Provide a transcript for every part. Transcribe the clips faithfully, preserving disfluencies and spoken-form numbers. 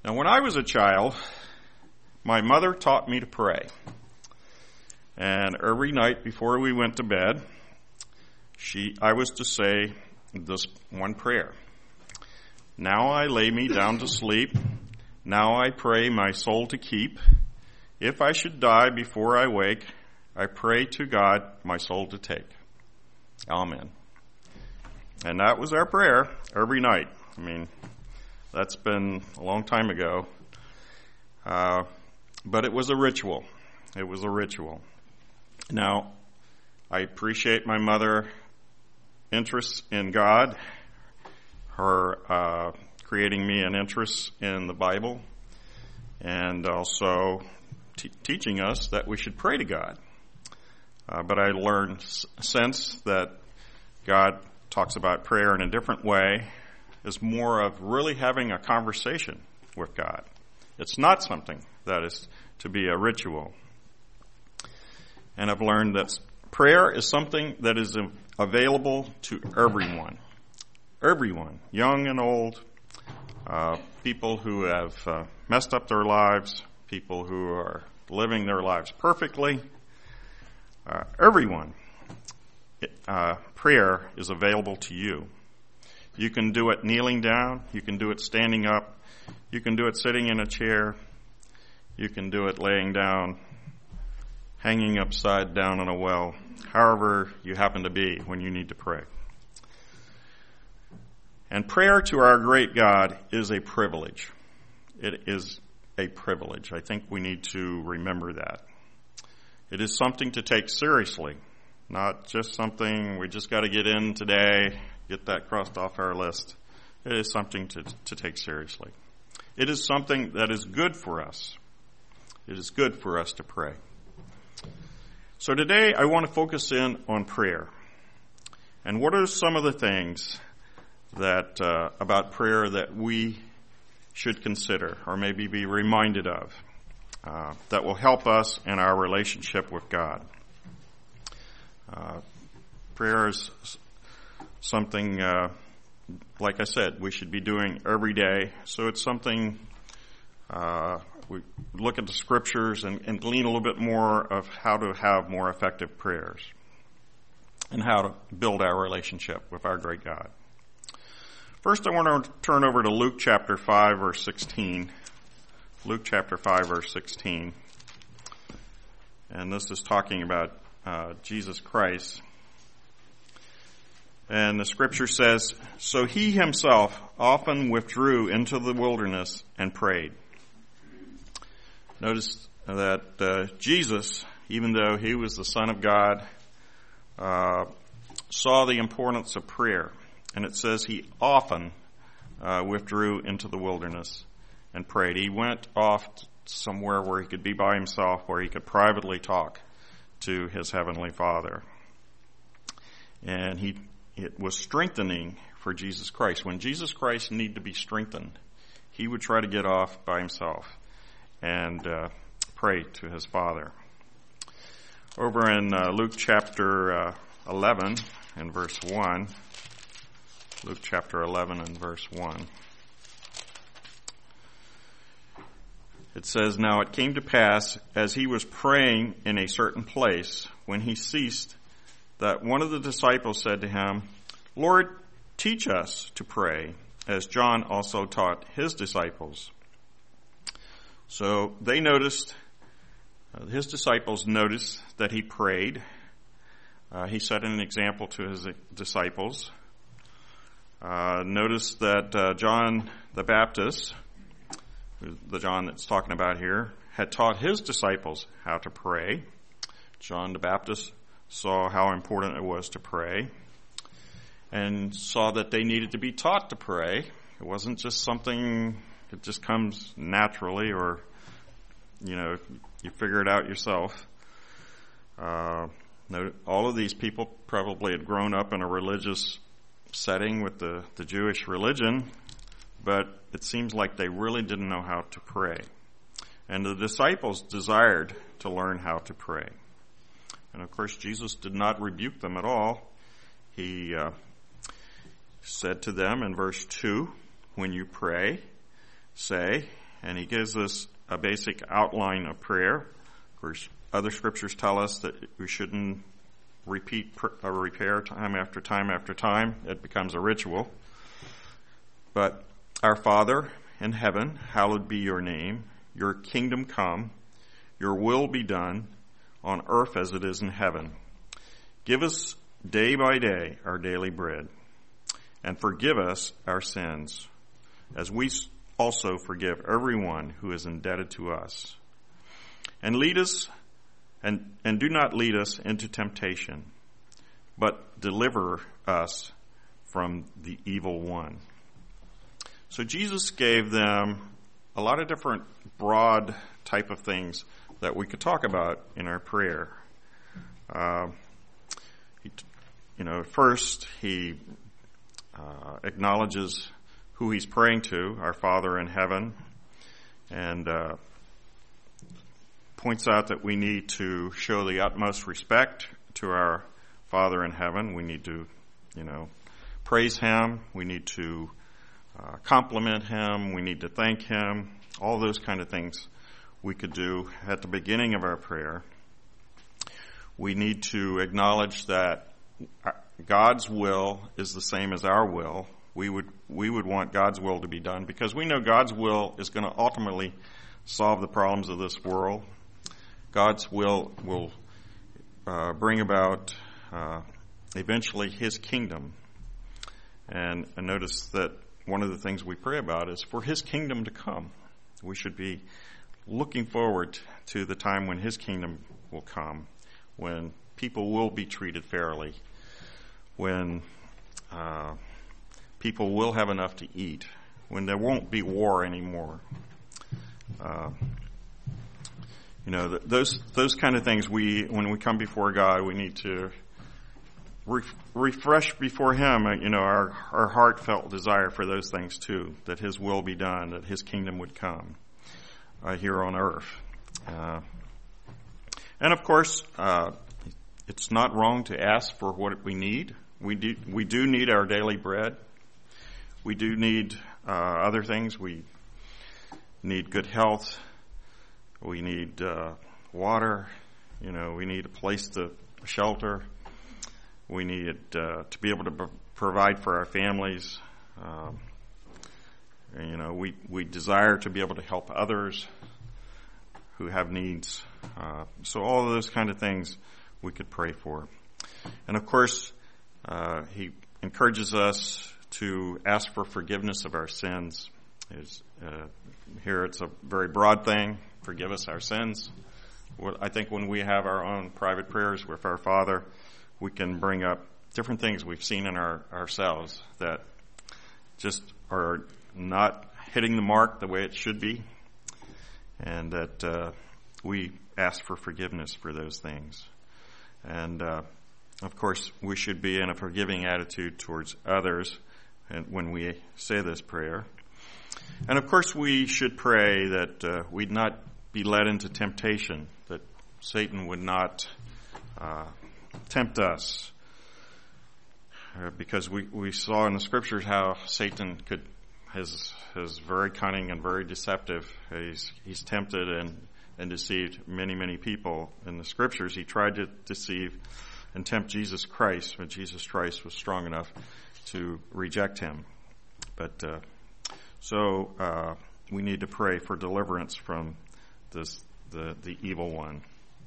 Now, when I was a child, my mother taught me to pray. And every night before we went to bed, she, I was to say this one prayer. Now I lay me down to sleep. Now I pray my soul to keep. If I should die before I wake, I pray to God my soul to take. Amen. And that was our prayer every night. I mean, that's been a long time ago. Uh, but it was a ritual. It was a ritual. Now, I appreciate my mother's interest in God, her uh, creating me an interest in the Bible, and also t- teaching us that we should pray to God. Uh, but I learned s- since that God talks about prayer in a different way, is more of really having a conversation with God. It's not something that is to be a ritual. And I've learned that prayer is something that is available to everyone. Everyone, young and old, uh, people who have uh, messed up their lives, people who are living their lives perfectly, uh, everyone. Uh, prayer is available to you. You can do it kneeling down. You can do it standing up. You can do it sitting in a chair. You can do it laying down, hanging upside down in a well, however you happen to be when you need to pray. And prayer to our great God is a privilege. It is a privilege. I think we need to remember that. It is something to take seriously, not just something we just got to get in today, get that crossed off our list. It is something to, to take seriously. It is something that is good for us. It is good for us to pray. So today I want to focus in on prayer. And what are some of the things that uh, about prayer that we should consider or maybe be reminded of uh, that will help us in our relationship with God? Uh, prayer is something, uh, like I said, we should be doing every day. So it's something uh, we look at the scriptures and, and glean a little bit more of how to have more effective prayers and how to build our relationship with our great God. First, I want to turn over to Luke chapter five, verse sixteen. Luke chapter five, verse sixteen. And this is talking about uh, Jesus Christ. And the scripture says, "So he himself often withdrew into the wilderness and prayed." Notice that uh, Jesus, even though he was the Son of God, uh, saw the importance of prayer. And it says he often uh, withdrew into the wilderness and prayed. He went off somewhere where he could be by himself, where he could privately talk to his heavenly Father. And he it was strengthening for Jesus Christ. When Jesus Christ needed to be strengthened, he would try to get off by himself and uh, pray to his Father. Over in uh, Luke chapter uh, eleven and verse one, Luke chapter eleven and verse one. It says, "Now it came to pass, as he was praying in a certain place, when he ceased, that one of the disciples said to him, 'Lord, teach us to pray, as John also taught his disciples.'" So they noticed, uh, his disciples noticed that he prayed. Uh, he set an example to his disciples. Uh, notice that uh, John the Baptist, the John that's talking about here, had taught his disciples how to pray. John the Baptist saw how important it was to pray and saw that they needed to be taught to pray. It wasn't just something that just comes naturally or, you know, you figure it out yourself. Uh, all of these people probably had grown up in a religious setting with the, the Jewish religion, but it seems like they really didn't know how to pray. And the disciples desired to learn how to pray. And of course, Jesus did not rebuke them at all. He uh, said to them in verse two, "When you pray, say, and he gives us a basic outline of prayer. Of course, other scriptures tell us that we shouldn't repeat or repair time after time after time. It becomes a ritual. But our Father in heaven, hallowed be your name. Your kingdom come. Your will be done on earth as it is in heaven. Give us day by day our daily bread, and forgive us our sins, as we also forgive everyone who is indebted to us. And lead us, and, and do not lead us into temptation, but deliver us from the evil one. So Jesus gave them a lot of different broad type of things that we could talk about in our prayer. Uh, he, you know, first he uh, acknowledges who he's praying to, our Father in heaven, and uh, points out that we need to show the utmost respect to our Father in heaven. We need to, you know, praise him. We need to uh, compliment him. We need to thank him. All those kind of things we could do at the beginning of our prayer. We need to acknowledge that God's will is the same as our will. We would we would want God's will to be done because we know God's will is going to ultimately solve the problems of this world. God's will will uh, bring about uh, eventually his kingdom. And, and notice that one of the things we pray about is for his kingdom to come. We should be looking forward to the time when his kingdom will come, when people will be treated fairly, when uh, people will have enough to eat, when there won't be war anymore. Uh, you know, th- those those kind of things. We, when we come before God, we need to re- refresh before Him. Uh, you know, our our heartfelt desire for those things too. That His will be done. That His kingdom would come uh, here on earth. Uh, and of course, uh, it's not wrong to ask for what we need. We do we do need our daily bread. We do need uh, other things. We need good health. We need uh, water. You know, we need a place to shelter. We need uh, to be able to b- provide for our families. Um, and, you know, we, we desire to be able to help others who have needs. Uh, so all of those kind of things we could pray for. And of course, uh, he encourages us to ask for forgiveness of our sins. It's, uh, here it's a very broad thing. Forgive us our sins. What, I think when we have our own private prayers with our Father, we can bring up different things we've seen in our, ourselves that just are not hitting the mark the way it should be, and that uh, we ask for forgiveness for those things. And uh, of course, we should be in a forgiving attitude towards others and when we say this prayer. And of course, we should pray that uh, we'd not be led into temptation, that Satan would not uh, tempt us. Uh, because we, we saw in the scriptures how Satan could is is very cunning and very deceptive. He's he's tempted and, and deceived many, many people. In the scriptures, he tried to deceive and tempt Jesus Christ, but Jesus Christ was strong enough to reject him. But uh, so uh, we need to pray for deliverance from this the the evil one.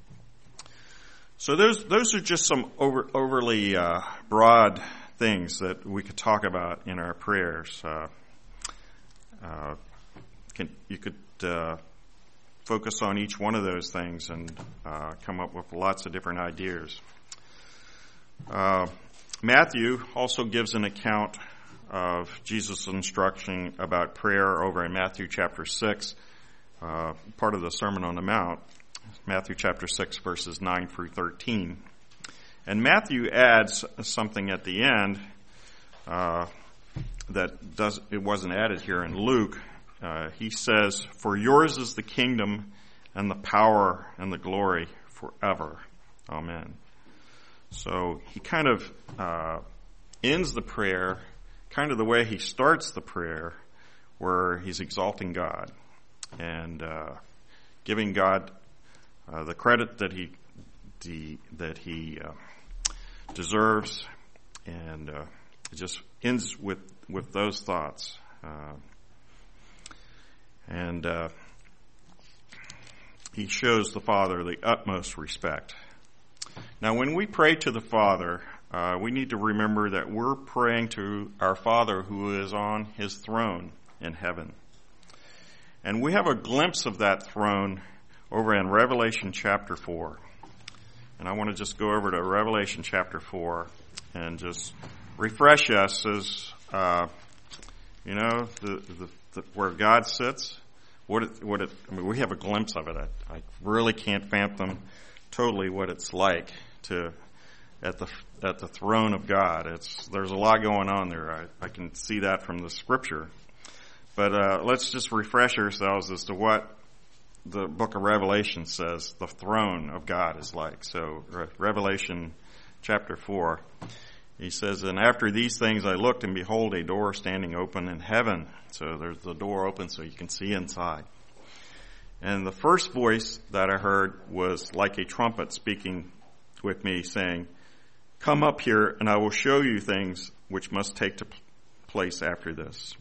So those those are just some over, overly uh, broad things that we could talk about in our prayers. Uh, uh, can, you could uh, focus on each one of those things and uh, come up with lots of different ideas. Uh, Matthew also gives an account of Jesus' instruction about prayer over in Matthew chapter six, uh, part of the Sermon on the Mount, Matthew chapter six, verses nine through thirteen. And Matthew adds something at the end uh, that does it wasn't added here in Luke. Uh, he says, "For yours is the kingdom and the power and the glory forever. Amen." So he kind of uh, ends the prayer kind of the way he starts the prayer, where he's exalting God. and uh, giving God uh, the credit that he the, that he uh, deserves, and uh, it just ends with with those thoughts, uh, and uh, he shows the Father the utmost respect. Now, when we pray to the Father, uh, we need to remember that we're praying to our Father who is on his throne in heaven. And we have a glimpse of that throne over in Revelation chapter four. And I want to just go over to Revelation chapter four and just refresh us as, uh, you know, the, the, the, where God sits. What it, what it, I mean, we have a glimpse of it. I, I really can't fathom totally what it's like to at the at the throne of God. It's there's a lot going on there. I, I can see that from the scripture. But uh, let's just refresh ourselves as to what the book of Revelation says the throne of God is like. So Re- Revelation chapter four, he says, "And after these things I looked, and behold, a door standing open in heaven." So there's the door open so you can see inside. And the first voice that I heard was like a trumpet speaking with me, saying, "Come up here, and I will show you things which must take to place after this."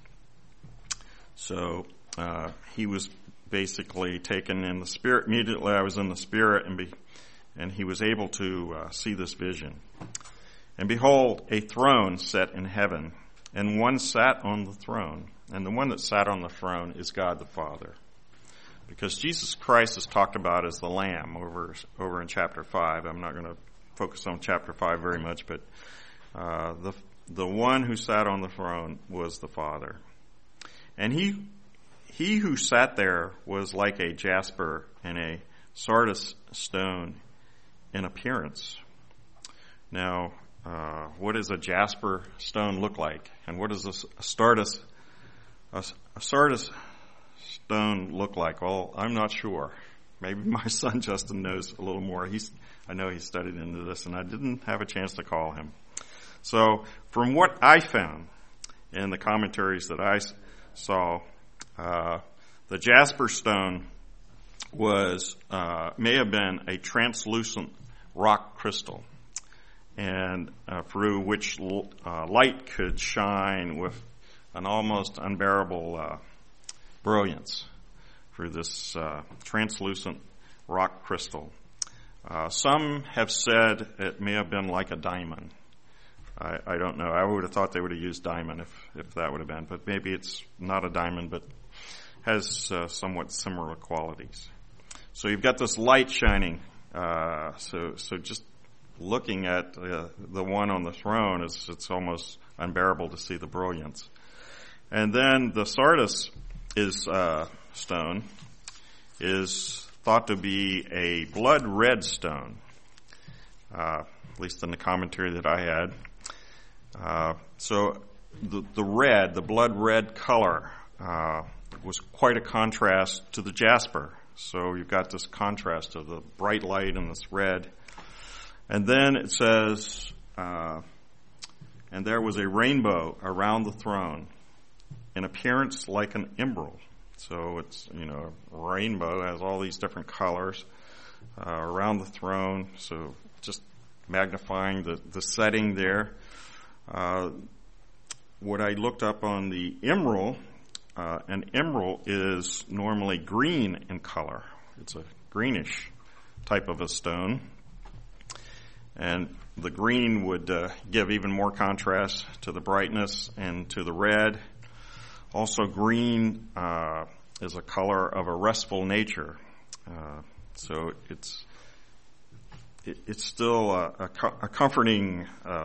So uh, he was basically taken in the spirit. Immediately I was in the spirit, and, be, and he was able to uh, see this vision. "And behold, a throne set in heaven, and one sat on the throne. And the one that sat on the throne is God the Father." Because Jesus Christ is talked about as the Lamb over over in chapter five. I'm not going to focus on chapter five very much, but uh, the the one who sat on the throne was the Father. And he he who sat there was like a jasper and a sardis stone in appearance. Now, uh, what does a jasper stone look like? And what does a, a sardis a, a sardis stone look like? Well, I'm not sure. Maybe my son Justin knows a little more. He's I know he studied into this, and I didn't have a chance to call him. So, from what I found in the commentaries that I saw, uh, the jasper stone was uh, may have been a translucent rock crystal, and uh, through which uh, light could shine with an almost unbearable uh, brilliance through this uh, translucent rock crystal. Uh, some have said it may have been like a diamond. I, I don't know. I would have thought they would have used diamond if, if that would have been, but maybe it's not a diamond, but has uh, somewhat similar qualities. So you've got this light shining. Uh, so so just looking at uh, the one on the throne, is it's almost unbearable to see the brilliance. And then the sardis is uh, stone is thought to be a blood red stone, uh, at least in the commentary that I had. Uh, so the the red, the blood red color, uh, was quite a contrast to the jasper. So you've got this contrast of the bright light and this red. And then it says, uh, "And there was a rainbow around the throne, in appearance like an emerald." So it's, you know, rainbow has all these different colors uh, around the throne. So just magnifying the, the setting there. Uh, what I looked up on the emerald, uh, an emerald is normally green in color. It's a greenish type of a stone. And the green would uh, give even more contrast to the brightness and to the red. Also, green uh, is a color of a restful nature. Uh, so it's it, it's still a, a, co- a comforting uh,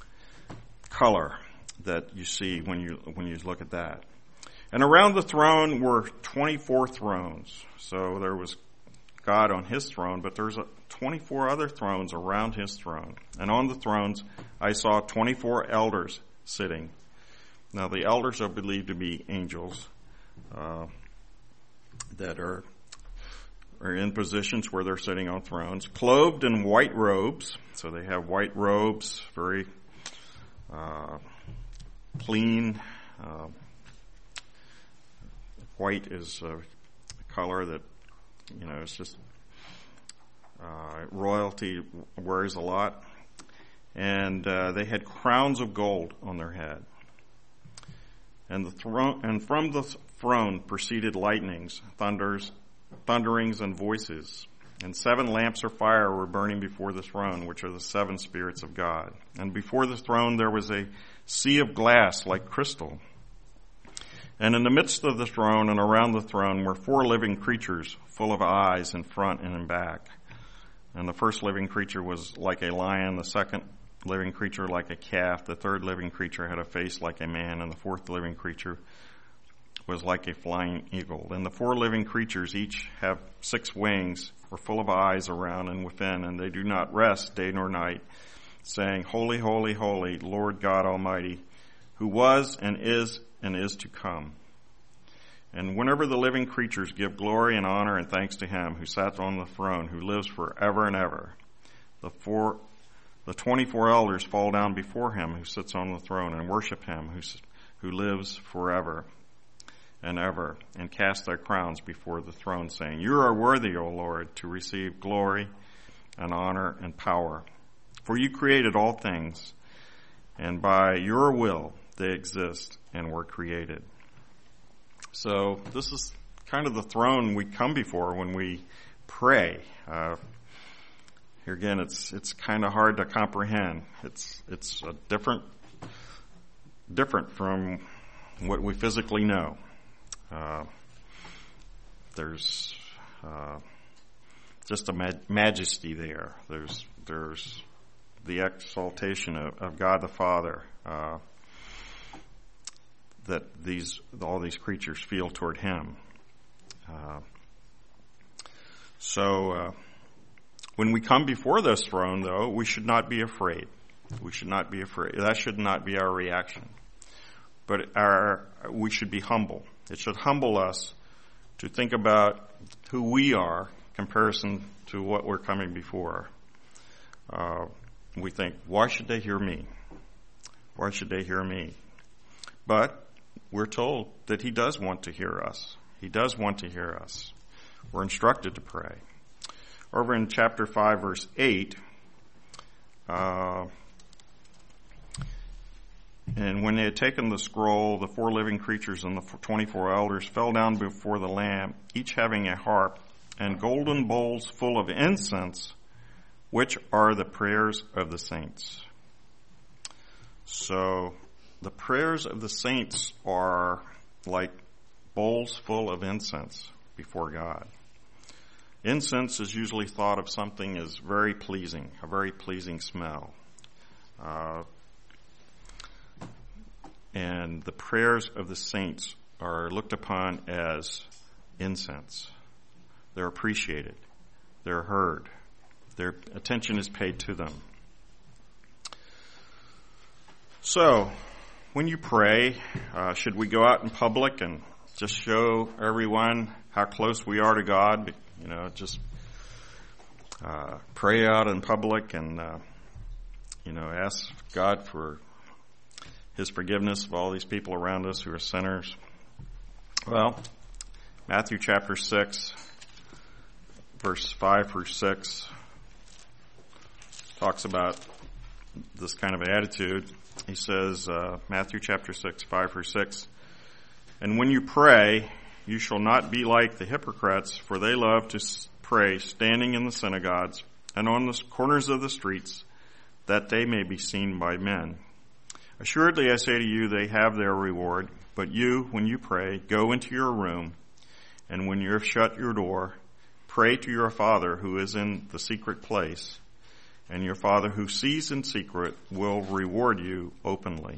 color that you see when you when you look at that. And around the throne were twenty-four thrones. So there was God on his throne, but there's a twenty-four other thrones around his throne. And on the thrones I saw twenty-four elders sitting. Now the elders are believed to be angels uh, that are are in positions where they're sitting on thrones, clothed in white robes. So they have white robes, very uh, clean. Uh, white is uh, color that, you know, it's just uh, royalty wears a lot. And uh, they had crowns of gold on their head. And the throne, and from the throne proceeded lightnings, thunders, thunderings, and voices. And seven lamps of fire were burning before the throne, which are the seven spirits of God. And before the throne there was a sea of glass like crystal. And in the midst of the throne and around the throne were four living creatures full of eyes in front and in back. And the first living creature was like a lion, the second living creature like a calf, the third living creature had a face like a man, and the fourth living creature was like a flying eagle. And the four living creatures each have six wings, were full of eyes around and within, and they do not rest day nor night, saying, Holy, holy, holy, Lord God Almighty, who was and is and is to come. And whenever the living creatures give glory and honor and thanks to him who sat on the throne, who lives forever and ever, the four, the twenty-four elders fall down before him who sits on the throne and worship him who, who lives forever and ever, and cast their crowns before the throne, saying, You are worthy, O Lord, to receive glory and honor and power. For you created all things, and by your will they exist and were created. So this is kind of the throne we come before when we pray. Uh, here again, it's it's kind of hard to comprehend. It's it's a different different from what we physically know. Uh, there's uh, just a ma- majesty there. There's there's the exaltation of, of God the Father uh, that these all these creatures feel toward Him. Uh, so uh, when we come before this throne, though, we should not be afraid. We should not be afraid. That should not be our reaction. But our we should be humble. It should humble us to think about who we are in comparison to what we're coming before. Uh, we think, why should they hear me? Why should they hear me? But we're told that He does want to hear us. He does want to hear us. We're instructed to pray. Over in chapter five, verse eight, uh, and when they had taken the scroll, the four living creatures and the twenty-four elders fell down before the Lamb, each having a harp and golden bowls full of incense, which are the prayers of the saints. So the prayers of the saints are like bowls full of incense before God. Incense is usually thought of something as very pleasing, a very pleasing smell. Uh, And the prayers of the saints are looked upon as incense. They're appreciated. They're heard. Their attention is paid to them. So, when you pray, uh, should we go out in public and just show everyone how close we are to God? You know, just uh, pray out in public and, uh, you know, ask God for His forgiveness of all these people around us who are sinners. Well, Matthew chapter six, verse five through six, talks about this kind of attitude. He says, uh, Matthew chapter six, five through six, And when you pray, you shall not be like the hypocrites, for they love to pray standing in the synagogues and on the corners of the streets, that they may be seen by men. Assuredly, I say to you, they have their reward. But you, when you pray, go into your room, and when you have shut your door, pray to your Father who is in the secret place, and your Father who sees in secret will reward you openly.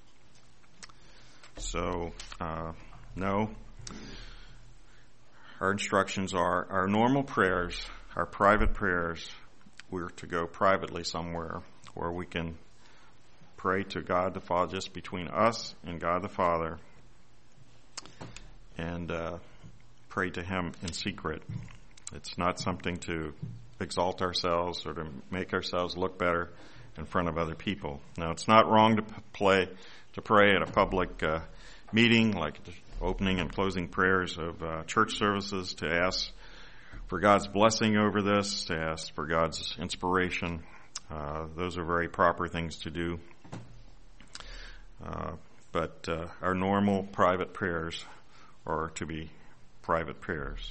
So, uh, no. Our instructions are our normal prayers, our private prayers. We're to go privately somewhere where we can pray to God the Father, just between us and God the Father, and uh, pray to Him in secret. It's not something to exalt ourselves or to make ourselves look better in front of other people. Now, it's not wrong to play to pray at a public uh, meeting, like opening and closing prayers of uh, church services to ask for God's blessing over this, to ask for God's inspiration. Uh, those are very proper things to do. Uh, but uh, our normal private prayers are to be private prayers.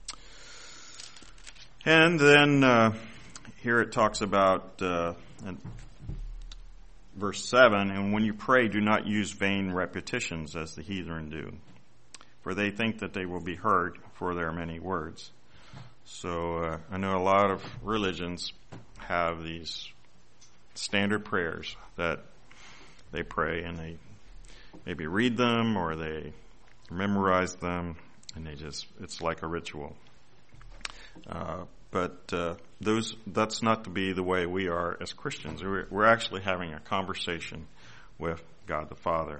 And then uh, here it talks about uh, in verse seven, and when you pray, do not use vain repetitions as the heathen do, for they think that they will be heard for their many words. So uh, I know a lot of religions have these standard prayers that they pray, and they maybe read them or they memorize them, and they just, it's like a ritual. Uh, but uh, those that's not to be the way we are as Christians. We're, we're actually having a conversation with God the Father.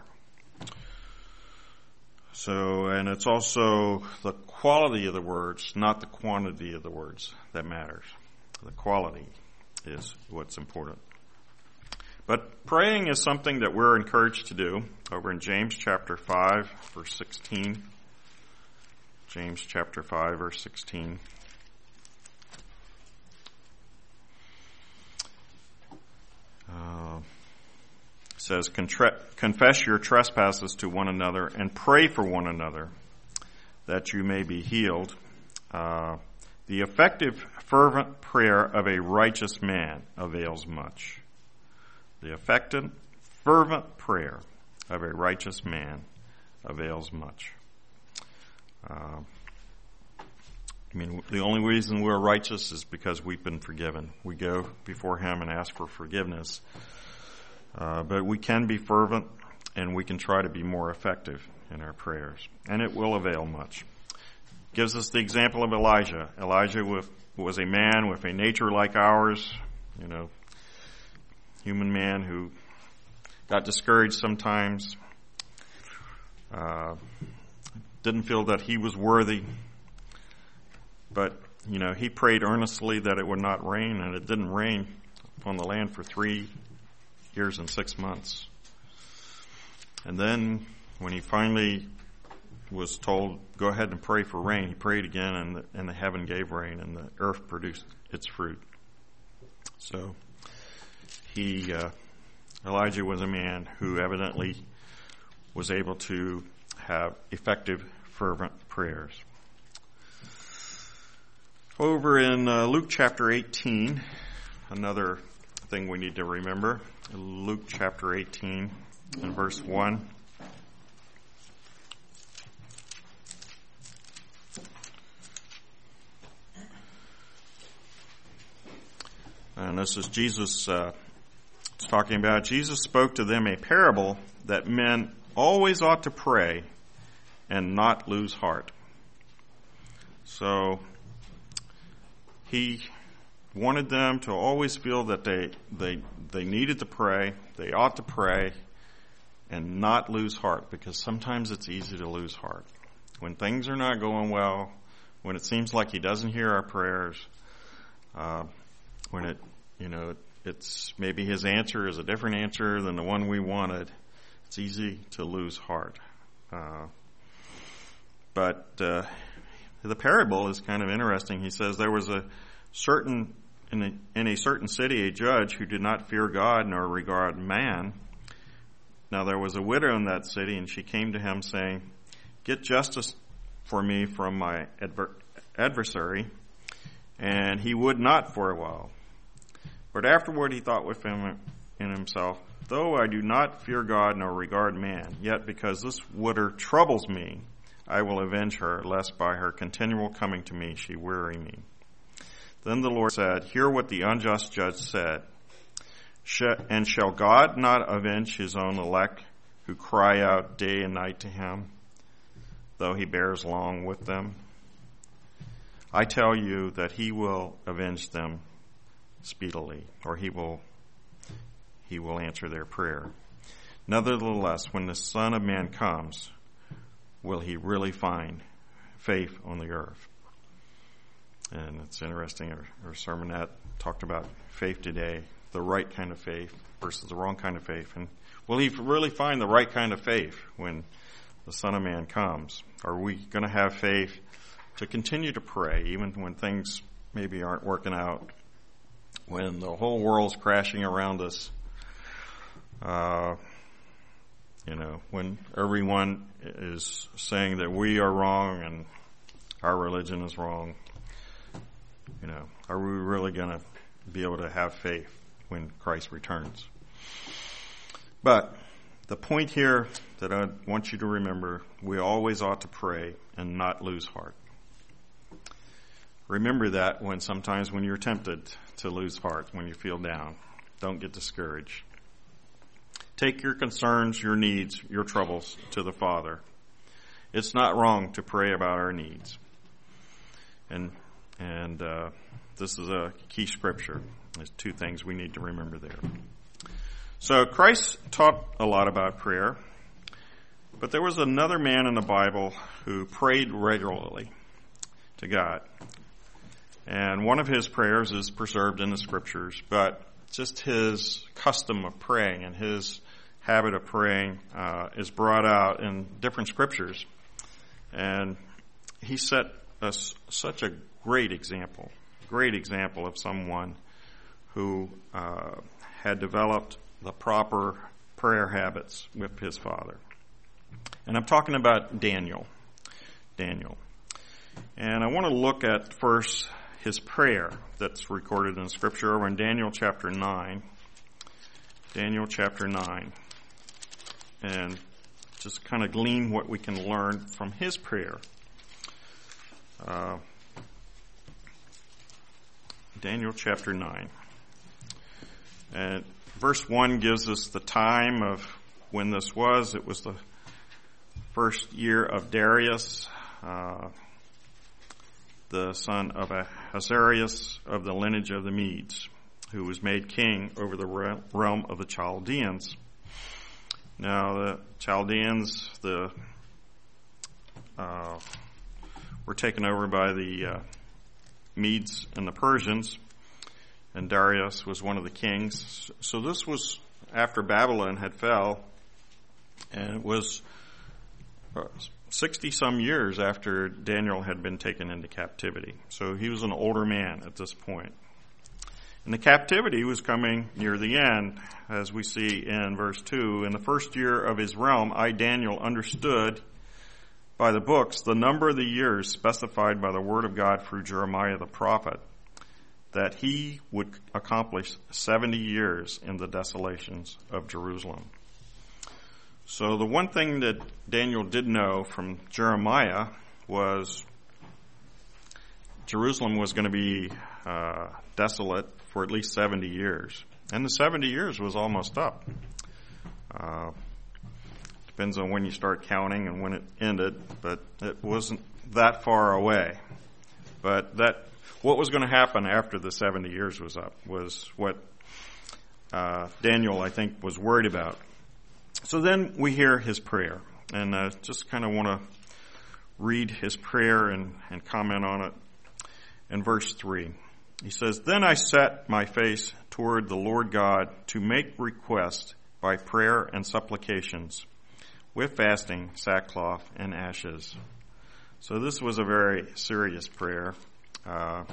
So, and it's also the quality of the words, not the quantity of the words, that matters. The quality is what's important. But praying is something that we're encouraged to do. Over in James chapter five, verse sixteen. James chapter five, verse sixteen. Uh, says, confess your trespasses to one another and pray for one another that you may be healed. Uh, the effective, fervent prayer of a righteous man avails much. The effective, fervent prayer of a righteous man avails much. Uh, I mean, the only reason we're righteous is because we've been forgiven. We go before Him and ask for forgiveness. Uh, but we can be fervent, and we can try to be more effective in our prayers. And it will avail much. Gives us the example of Elijah. Elijah with, was a man with a nature like ours, you know, human man who got discouraged sometimes, uh, didn't feel that he was worthy. But, you know, he prayed earnestly that it would not rain, and it didn't rain upon the land for three years and six months. And then when he finally was told, go ahead and pray for rain, he prayed again, and the, and the heaven gave rain, and the earth produced its fruit. So he, uh, Elijah was a man who evidently was able to have effective, fervent prayers. Over in uh, Luke chapter eighteen, another thing we need to remember, Luke chapter eighteen and verse one. And this is Jesus uh, talking about, Jesus spoke to them a parable that men always ought to pray and not lose heart. So he wanted them to always feel that they they they needed to pray, they ought to pray, and not lose heart, because sometimes it's easy to lose heart. When things are not going well, when it seems like He doesn't hear our prayers, uh, when it, you know, it, it's maybe His answer is a different answer than the one we wanted, it's easy to lose heart. Uh, but uh, the parable is kind of interesting. He says there was a certain in a, in a certain city a judge who did not fear God nor regard man. Now there was a widow in that city, and she came to him saying, get justice for me from my adver- adversary. And he would not for a while. But afterward he thought with him in himself, though I do not fear God nor regard man, yet because this widow troubles me, I will avenge her, lest by her continual coming to me she weary me. Then the Lord said, hear what the unjust judge said. And shall God not avenge His own elect who cry out day and night to Him, though He bears long with them? I tell you that He will avenge them speedily, or He will He will answer their prayer. Nevertheless, when the Son of Man comes, will He really find faith on the earth? And it's interesting, our, our sermonette talked about faith today, the right kind of faith versus the wrong kind of faith. And will He really find the right kind of faith when the Son of Man comes? Are we going to have faith to continue to pray even when things maybe aren't working out, when the whole world's crashing around us, uh, you know, when everyone is saying that we are wrong and our religion is wrong? You know, are we really going to be able to have faith when Christ returns? But the point here that I want you to remember, we always ought to pray and not lose heart. Remember that when sometimes when you're tempted to lose heart, when you feel down, don't get discouraged. Take your concerns, your needs, your troubles to the Father. It's not wrong to pray about our needs. And and uh, this is a key scripture. There's two things we need to remember there. So Christ taught a lot about prayer, but there was another man in the Bible who prayed regularly to God. And one of his prayers is preserved in the scriptures, but just his custom of praying and his habit of praying uh, is brought out in different scriptures. And he set us such a great example, great example of someone who uh, had developed the proper prayer habits with his Father. And I'm talking about Daniel. Daniel. And I want to look at first his prayer that's recorded in Scripture over in Daniel chapter nine. Daniel chapter nine. And just kind of glean what we can learn from his prayer. Uh, Daniel chapter nine. And verse one gives us the time of when this was. It was the first year of Darius, uh, the son of Ahasuerus of the lineage of the Medes, who was made king over the realm of the Chaldeans. Now, the Chaldeans the uh, were taken over by the uh, Medes and the Persians, and Darius was one of the kings. So this was after Babylon had fell, and it was sixty-some years after Daniel had been taken into captivity. So he was an older man at this point. And the captivity was coming near the end, as we see in verse two. In the first year of his realm, I, Daniel, understood by the books the number of the years specified by the word of God through Jeremiah the prophet, that he would accomplish seventy years in the desolations of Jerusalem. So the one thing that Daniel did know from Jeremiah was Jerusalem was going to be uh, desolate for at least seventy years. And the seventy years was almost up. Uh, depends on when you start counting and when it ended, but it wasn't that far away. But that what was going to happen after the seventy years was up was what uh, Daniel, I think, was worried about. So then we hear his prayer, and uh, just kind of want to read his prayer and, and comment on it. In verse three, he says, Then I set my face toward the Lord God to make request by prayer and supplications, with fasting, sackcloth, and ashes. So this was a very serious prayer. Uh,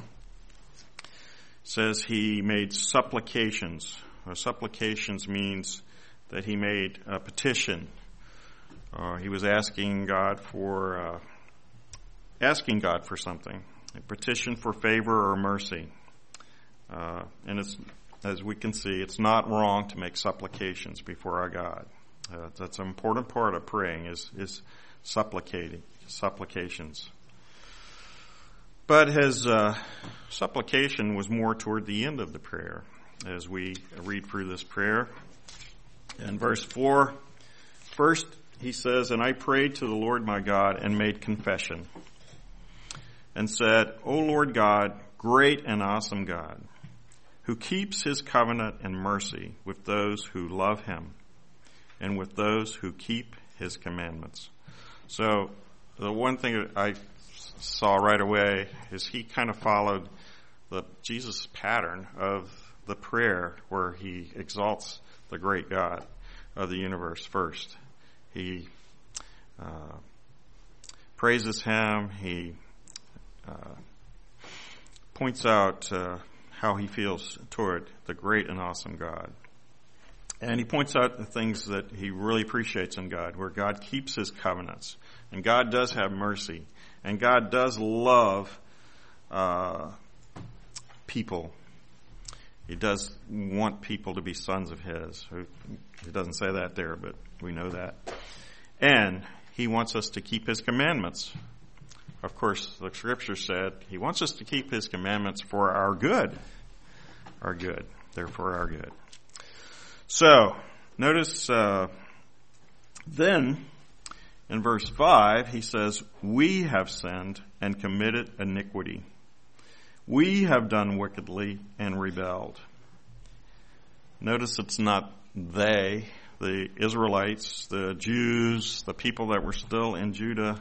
says he made supplications. Uh, supplications means that he made a petition. Uh, he was asking God for uh, asking God for something, a petition for favor or mercy. Uh, and it's, as we can see, it's not wrong to make supplications before our God. Uh, that's an important part of praying is is supplicating, supplications. But his uh, supplication was more toward the end of the prayer, as we read through this prayer. In verse four, first he says, And I prayed to the Lord my God and made confession, and said, O Lord God, great and awesome God, who keeps his covenant and mercy with those who love him, and with those who keep his commandments. So the one thing that I saw right away is he kind of followed the Jesus' pattern of the prayer where he exalts the great God of the universe first. He uh, praises him. He uh, points out uh, how he feels toward the great and awesome God. And he points out the things that he really appreciates in God, where God keeps his covenants. And God does have mercy. And God does love uh, people. He does want people to be sons of his. He doesn't say that there, but we know that. And he wants us to keep his commandments. Of course, the scripture said he wants us to keep his commandments for our good. Our good. They're for our good. So, notice uh, then in verse five, he says, we have sinned and committed iniquity. We have done wickedly and rebelled. Notice it's not they, the Israelites, the Jews, the people that were still in Judah.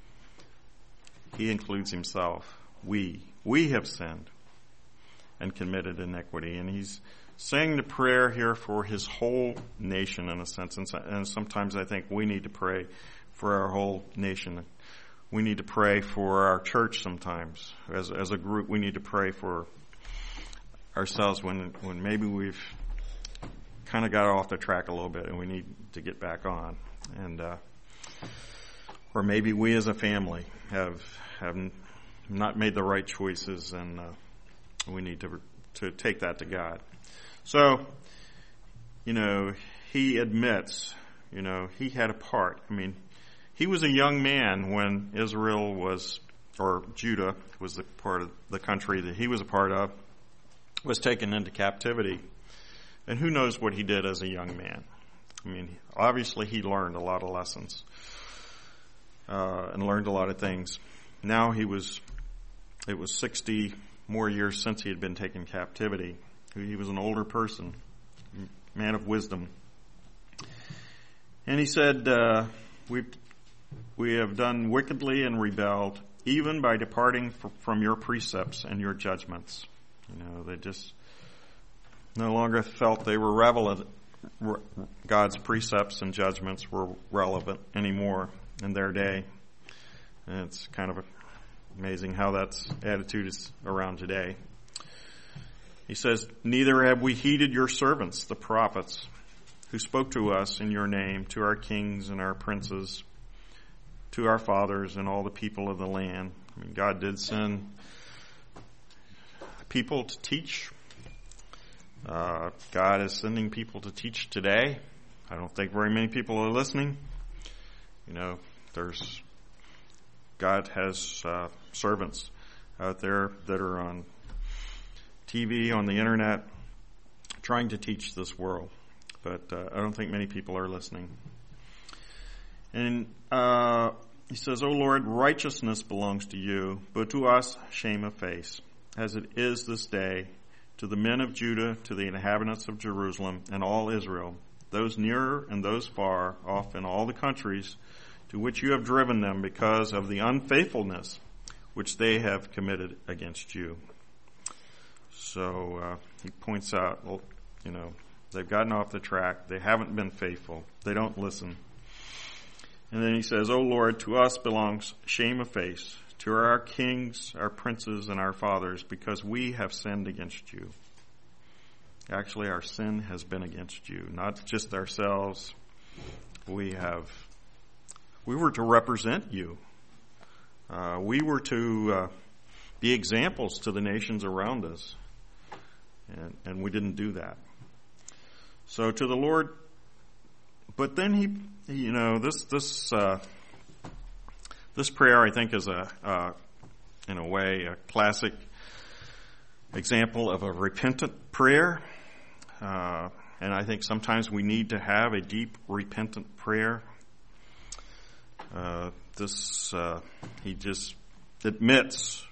He includes himself. We. We have sinned and committed iniquity. And he's saying the prayer here for his whole nation in a sense. And sometimes I think we need to pray for our whole nation. We need to pray for our church sometimes. As as a group, we need to pray for ourselves when when maybe we've kind of got off the track a little bit and we need to get back on. And uh, or maybe we as a family have have not made the right choices, and uh, we need to to take that to God. So, you know, he admits, you know, he had a part. I mean, he was a young man when Israel was, or Judah was the part of the country that he was a part of, was taken into captivity. And who knows what he did as a young man. I mean, obviously he learned a lot of lessons uh, and learned a lot of things. Now he was, it was sixty more years since he had been taken captivity. He was an older person, man of wisdom. And he said, uh, we've, we have done wickedly and rebelled, even by departing f- from your precepts and your judgments. You know, they just no longer felt they were relevant. God's precepts and judgments were relevant anymore in their day. And it's kind of amazing how that's attitude is around today. He says, neither have we heeded your servants, the prophets, who spoke to us in your name, to our kings and our princes, to our fathers and all the people of the land. I mean, God did send people to teach. Uh, God is sending people to teach today. I don't think very many people are listening. You know, there's, God has uh, servants out there that are on T V, on the internet, trying to teach this world. But uh, I don't think many people are listening. And uh, he says, O Lord, righteousness belongs to you, but to us shame of face, as it is this day, to the men of Judah, to the inhabitants of Jerusalem, and all Israel, those near and those far off in all the countries to which you have driven them because of the unfaithfulness which they have committed against you. So uh, he points out, well, you know, they've gotten off the track. They haven't been faithful. They don't listen. And then he says, O Lord, to us belongs shame of face, to our kings, our princes, and our fathers, because we have sinned against you. Actually, our sin has been against you, not just ourselves. We have, we were to represent you. Uh, we were to uh, be examples to the nations around us. And, and we didn't do that. So to the Lord, but then he, you know, this, this, uh, this prayer I think is a, uh, in a way, a classic example of a repentant prayer. Uh, and I think sometimes we need to have a deep repentant prayer. Uh, this, uh, he just admits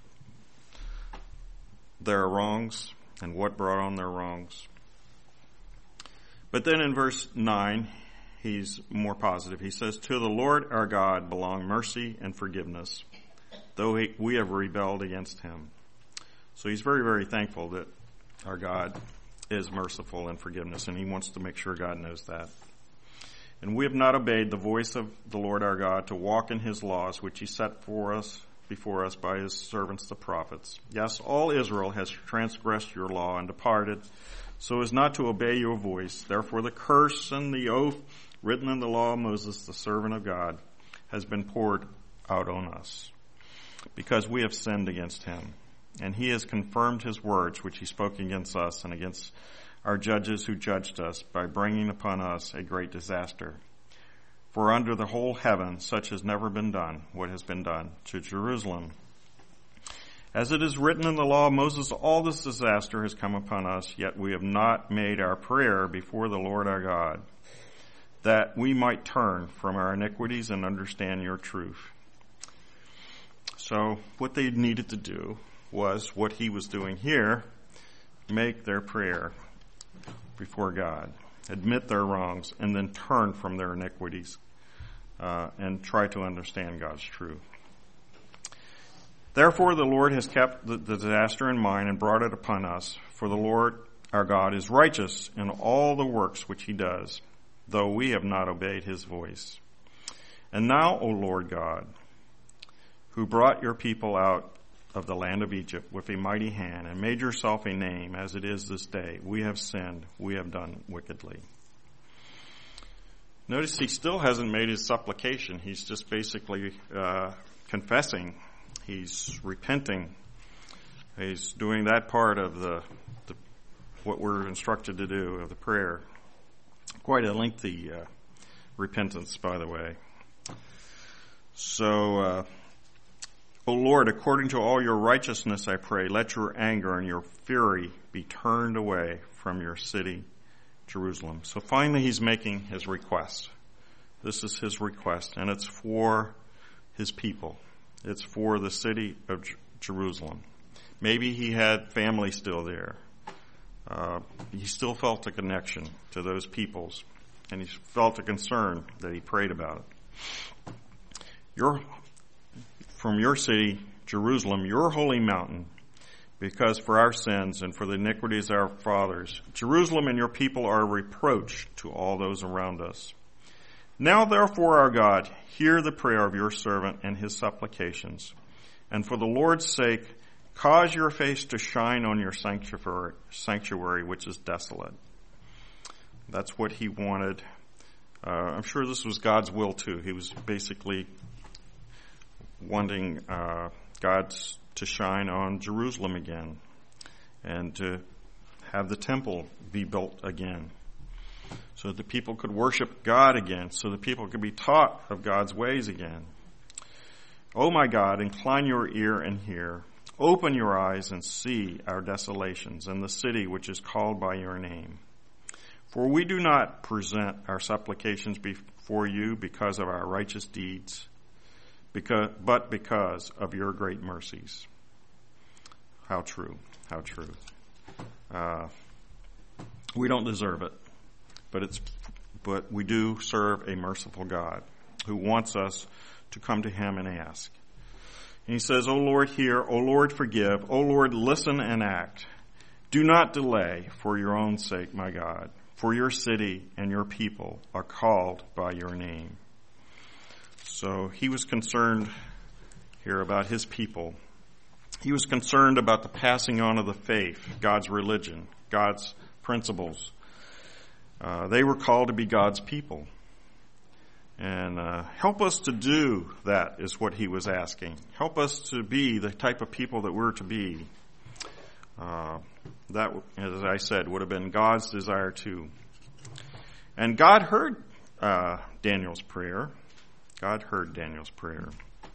their wrongs and what brought on their wrongs. But then in verse nine, he's more positive. He says, to the Lord our God belong mercy and forgiveness, though he, we have rebelled against him. So he's very, very thankful that our God is merciful and forgiveness, and he wants to make sure God knows that. And we have not obeyed the voice of the Lord our God to walk in his laws, which he set for us before us by his servants the prophets. Yes, all Israel has transgressed your law and departed, so as not to obey your voice. Therefore the curse and the oath written in the law of Moses, the servant of God, has been poured out on us, because we have sinned against him. And he has confirmed his words, which he spoke against us and against our judges who judged us, by bringing upon us a great disaster. For under the whole heaven such has never been done, what has been done to Jerusalem. As it is written in the law of Moses, all this disaster has come upon us, yet we have not made our prayer before the Lord our God, that we might turn from our iniquities and understand your truth. So what they needed to do was what he was doing here, make their prayer before God, admit their wrongs, and then turn from their iniquities uh, and try to understand God's truth. Therefore the Lord has kept the, the disaster in mind and brought it upon us, for the Lord our God is righteous in all the works which he does, though we have not obeyed his voice. And now, O Lord God, who brought your people out of the land of Egypt with a mighty hand and made yourself a name as it is this day, we have sinned, we have done wickedly. Notice he still hasn't made his supplication. He's just basically uh, confessing. He's repenting. He's doing that part of the, the what we're instructed to do of the prayer. Quite a lengthy uh, repentance, by the way. So, uh, O Lord, according to all your righteousness, I pray, let your anger and your fury be turned away from your city, Jerusalem. So finally he's making his request. This is his request, and it's for his people. It's for the city of J- Jerusalem. Maybe he had family still there. Uh, he still felt a connection to those peoples, and he felt a concern that he prayed about it. Your From your city, Jerusalem, your holy mountain, because for our sins and for the iniquities of our fathers, Jerusalem and your people are a reproach to all those around us. Now therefore, our God, hear the prayer of your servant and his supplications, and for the Lord's sake, cause your face to shine on your sanctuary, sanctuary which is desolate. That's what he wanted. Uh, I'm sure this was God's will too. He was basically wanting uh, God to shine on Jerusalem again and to have the temple be built again so that the people could worship God again, so the people could be taught of God's ways again. O my God, incline your ear and hear. Open your eyes and see our desolations and the city which is called by your name. For we do not present our supplications before you because of our righteous deeds, Because, but because of your great mercies. How true, how true. Uh, we don't deserve it, but it's, but we do serve a merciful God who wants us to come to him and ask. And he says, O Lord, hear, O Lord, forgive, O Lord, listen and act. Do not delay for your own sake, my God, for your city and your people are called by your name. So he was concerned here about his people. He was concerned about the passing on of the faith, God's religion, God's principles. Uh, they were called to be God's people. And uh, help us to do that is what he was asking. Help us to be the type of people that we're to be. Uh, that, as I said, would have been God's desire too. And God heard uh, Daniel's prayer. God heard Daniel's prayer.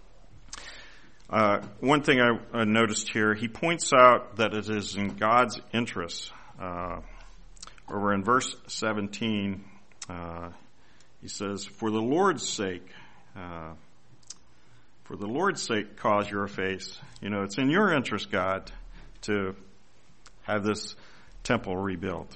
Uh, one thing I, I noticed here, he points out that it is in God's interest. Uh, over in verse seventeen, uh, he says, for the Lord's sake, uh, for the Lord's sake, cause your face. You know, it's in your interest, God, to have this temple rebuilt.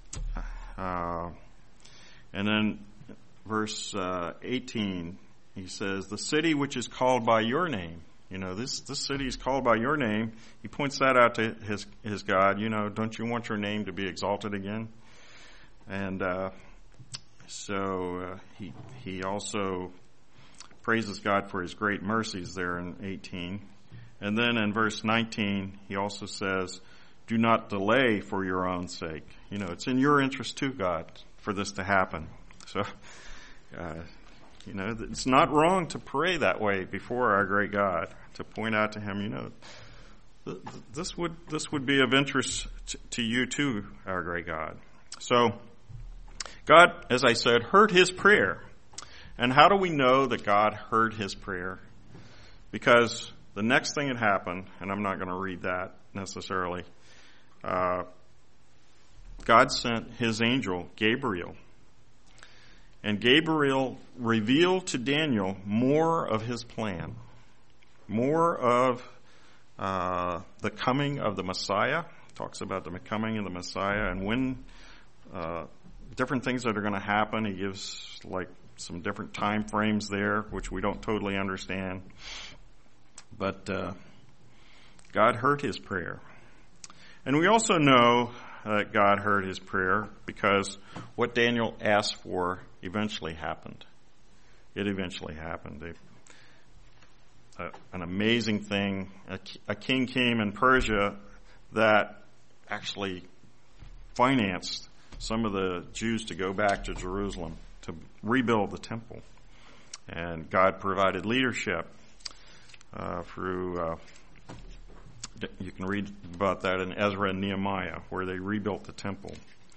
Uh, and then verse uh, eighteen, he says, the city which is called by your name. You know, this, this city is called by your name. He points that out to his, his God. You know, don't you want your name to be exalted again? And uh, So uh, he he also praises God for his great mercies there in eighteen. And then in verse nineteen, he also says, do not delay for your own sake. You know, it's in your interest too, God, for this to happen. So, uh, you know, it's not wrong to pray that way before our great God, to point out to him, you know, this would this would be of interest to you too, our great God. So, God, as I said, heard his prayer. And how do we know that God heard his prayer? Because the next thing that happened, and I'm not going to read that necessarily, uh, God sent his angel, Gabriel. And Gabriel revealed to Daniel more of his plan, more of uh, the coming of the Messiah. Talks about the coming of the Messiah and when uh, different things that are going to happen. He gives like some different time frames there, which we don't totally understand. But uh, God heard his prayer. And we also know that God heard his prayer because what Daniel asked for eventually happened. It eventually happened. They, uh, an amazing thing. A, a king came in Persia that actually financed some of the Jews to go back to Jerusalem to rebuild the temple. And God provided leadership uh, through, uh, you can read about that in Ezra and Nehemiah, where they rebuilt the temple.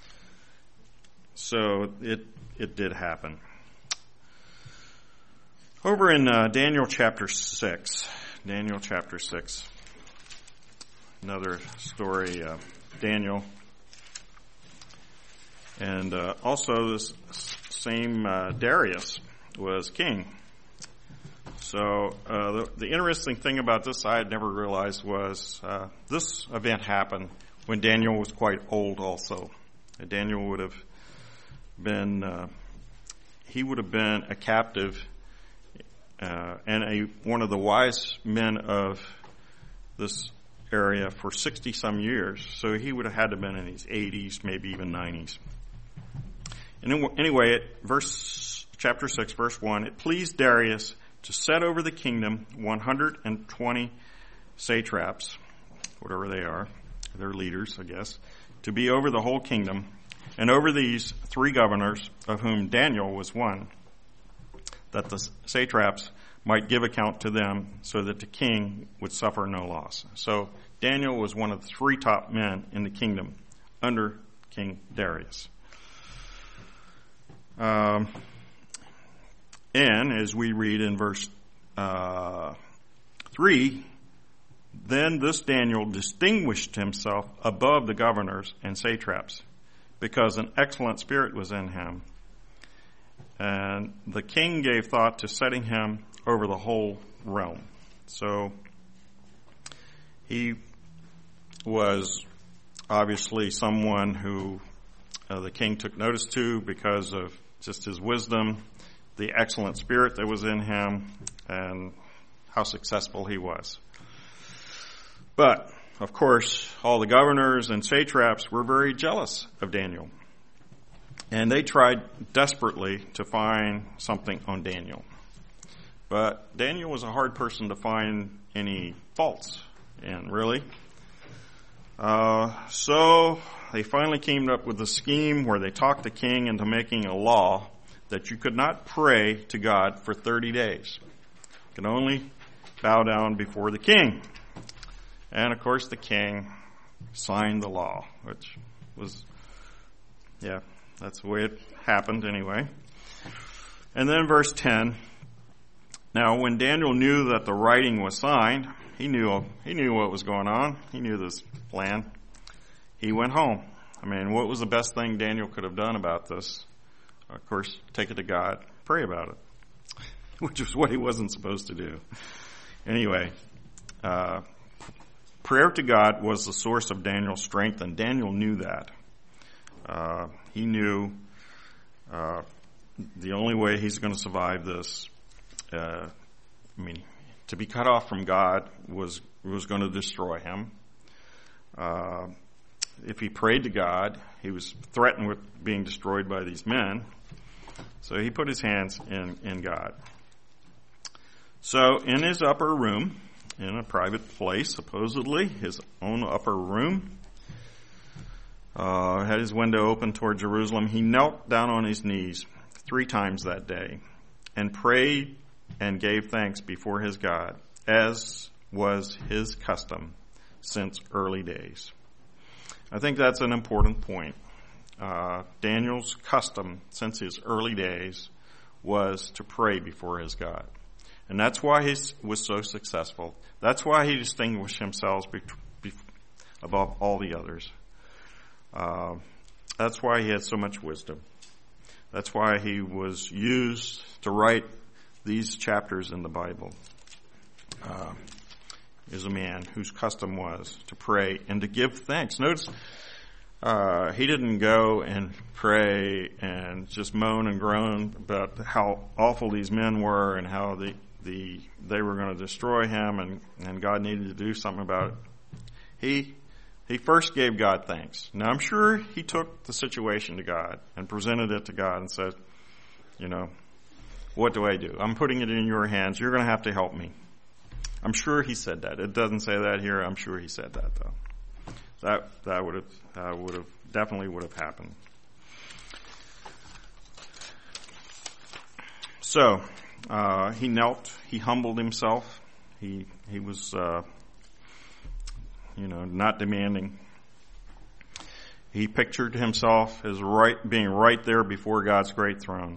So it it did happen. Over in uh, Daniel chapter six, Daniel chapter six, another story, uh, Daniel. And uh, also this same uh, Darius was king. So uh, the, the interesting thing about this I had never realized was uh, this event happened when Daniel was quite old also. And Daniel would have been, uh, he would have been a captive uh, and a one of the wise men of this area for sixty some years. So he would have had to have been in his eighties, maybe even nineties. And anyway, at verse chapter six, verse one, it pleased Darius to set over the kingdom one hundred twenty satraps, whatever they are, they're leaders, I guess, to be over the whole kingdom, and over these three governors, of whom Daniel was one, that the satraps might give account to them so that the king would suffer no loss. So Daniel was one of the three top men in the kingdom under King Darius. Um, and as we read in verse uh, three, then this Daniel distinguished himself above the governors and satraps because an excellent spirit was in him. And the king gave thought to setting him over the whole realm. So he was obviously someone who uh, the king took notice to because of just his wisdom, the excellent spirit that was in him, and how successful he was. But, of course, all the governors and satraps were very jealous of Daniel. And they tried desperately to find something on Daniel. But Daniel was a hard person to find any faults in, really. Uh, so they finally came up with a scheme where they talked the king into making a law that you could not pray to God for thirty days. You could only bow down before the king. And, of course, the king signed the law, which was, yeah, that's the way it happened anyway. And then verse ten, now when Daniel knew that the writing was signed, he knew he knew what was going on. He knew this plan. He went home. I mean, what was the best thing Daniel could have done about this? Of course, take it to God, pray about it, which is what he wasn't supposed to do. Anyway, uh, prayer to God was the source of Daniel's strength, and Daniel knew that. Uh, he knew uh, the only way he's going to survive this, uh, I mean, to be cut off from God was was going to destroy him. Uh, if he prayed to God, he was threatened with being destroyed by these men. So he put his hands in, in God. So in his upper room, in a private place, supposedly, his own upper room, uh, had his window open toward Jerusalem, he knelt down on his knees three times that day and prayed and gave thanks before his God, as was his custom since early days. I think that's an important point. Uh, Daniel's custom since his early days was to pray before his God. And that's why he was so successful. That's why he distinguished himself be- be- above all the others. Uh, that's why he had so much wisdom. That's why he was used to write these chapters in the Bible. Uh, is a man whose custom was to pray and to give thanks. Notice uh, he didn't go and pray and just moan and groan about how awful these men were and how the, the they were going to destroy him and, and God needed to do something about it. He he first gave God thanks. Now I'm sure he took the situation to God and presented it to God and said, you know, what do I do? I'm putting it in your hands. You're going to have to help me. I'm sure he said that. It doesn't say that here. I'm sure he said that, though. That that would have uh, would have definitely would have happened. So uh, he knelt. He humbled himself. He he was uh, you know not demanding. He pictured himself as right being right there before God's great throne.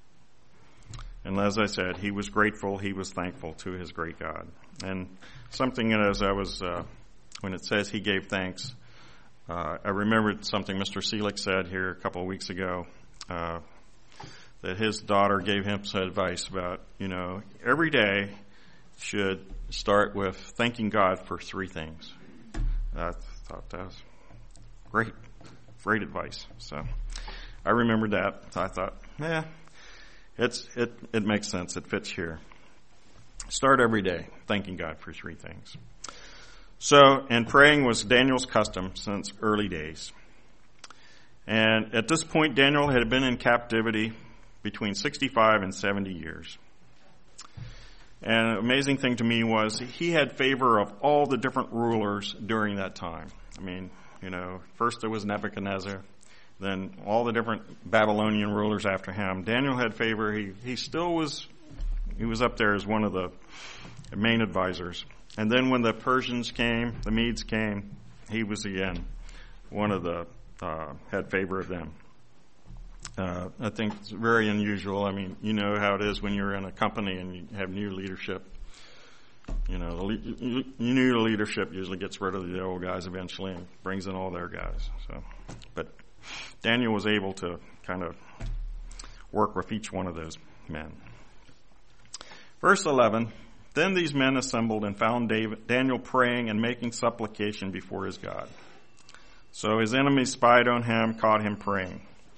And as I said, he was grateful, he was thankful to his great God. And something as I was, uh, when it says he gave thanks, uh, I remembered something Mister Seelig said here a couple of weeks ago, uh, that his daughter gave him some advice about, you know, every day should start with thanking God for three things. I thought that was great, great advice. So I remembered that. I thought, yeah. It's, it, it makes sense. It fits here. Start every day thanking God for three things. So, and praying was Daniel's custom since early days. And at this point, Daniel had been in captivity between sixty-five and seventy years. And an amazing thing to me was he had favor of all the different rulers during that time. I mean, you know, first there was Nebuchadnezzar. Then all the different Babylonian rulers after him. Daniel had favor. He he still was he was up there as one of the main advisors. And then when the Persians came, the Medes came, he was again one of the uh, had favor of them. Uh, I think it's very unusual. I mean, you know how it is when you're in a company and you have new leadership. You know, the le- new leadership usually gets rid of the old guys eventually and brings in all their guys. So, but Daniel was able to kind of work with each one of those men. Verse eleven, then these men assembled and found David, Daniel praying and making supplication before his God. So his enemies spied on him, caught him praying.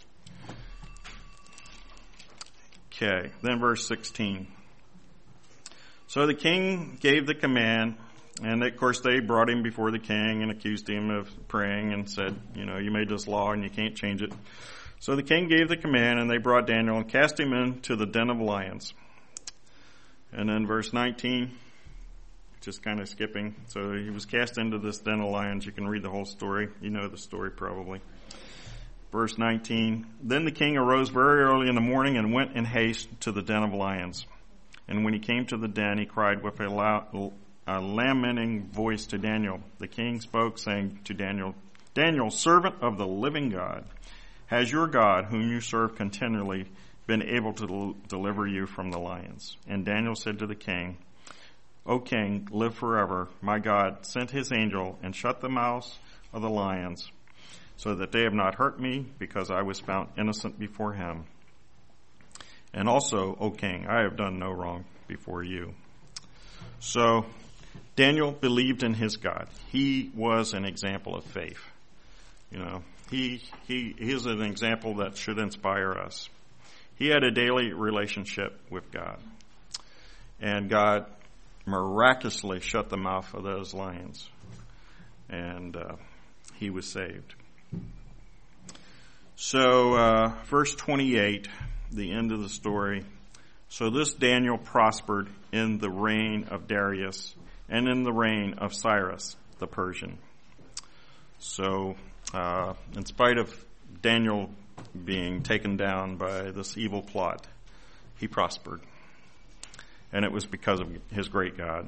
Okay, then verse sixteen. So the king gave the command, and of course they brought him before the king and accused him of praying and said, you know, you made this law and you can't change it. So the king gave the command, and they brought Daniel and cast him into the den of lions. And then verse nineteen, just kind of skipping. So he was cast into this den of lions. You can read the whole story. You know the story probably. Verse nineteen, then the king arose very early in the morning and went in haste to the den of lions. And when he came to the den, he cried with a loud, a lamenting voice to Daniel. The king spoke, saying to Daniel, Daniel, servant of the living God, has your God, whom you serve continually, been able to del- deliver you from the lions? And Daniel said to the king, O king, live forever. My God sent his angel and shut the mouths of the lions, so that they have not hurt me, because I was found innocent before him. And also, O king, I have done no wrong before you. So Daniel believed in his God. He was an example of faith. You know, he he he is an example that should inspire us. He had a daily relationship with God, and God miraculously shut the mouth of those lions, and uh, he was saved. So, uh, verse twenty-eight, the end of the story. So this Daniel prospered in the reign of Darius and in the reign of Cyrus the Persian. So uh, in spite of Daniel being taken down by this evil plot, he prospered. And it was because of his great God.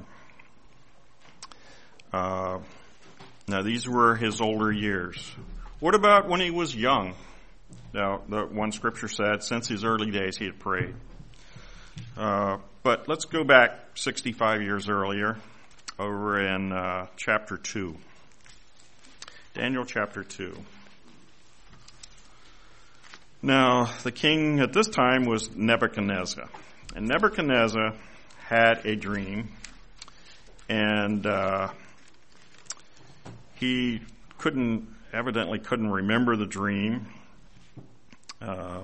Uh, now these were his older years. What about when he was young? Now, the one scripture said, since his early days he had prayed. Uh, but let's go back sixty-five years earlier, over in uh, chapter two. Daniel chapter two. Now, the king at this time was Nebuchadnezzar. And Nebuchadnezzar had a dream, and uh, he couldn't, evidently couldn't remember the dream. Uh,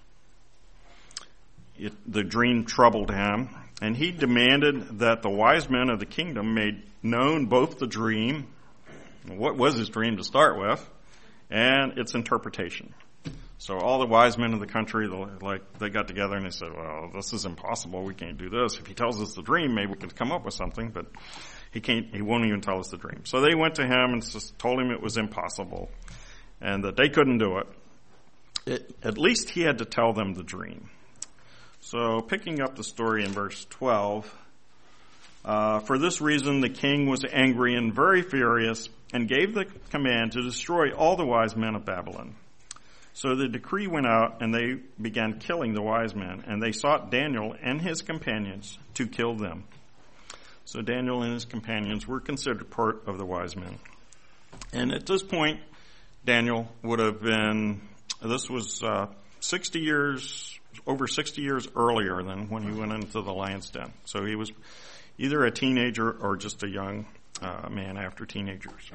it, the dream troubled him, and he demanded that the wise men of the kingdom made known both the dream, what was his dream to start with, and its interpretation. So all the wise men of the country, like, they got together and they said, well, this is impossible. We can't do this. If he tells us the dream, maybe we can come up with something, but he can't, he won't even tell us the dream. So they went to him and just told him it was impossible and that they couldn't do it. It, at least he had to tell them the dream. So picking up the story in verse twelve, uh, for this reason the king was angry and very furious and gave the command to destroy all the wise men of Babylon. So the decree went out, and they began killing the wise men, and they sought Daniel and his companions to kill them. So Daniel and his companions were considered part of the wise men. And at this point, Daniel would have been, this was uh, sixty years, over sixty years earlier than when he went into the lion's den. So he was either a teenager or just a young uh, man after teenagers.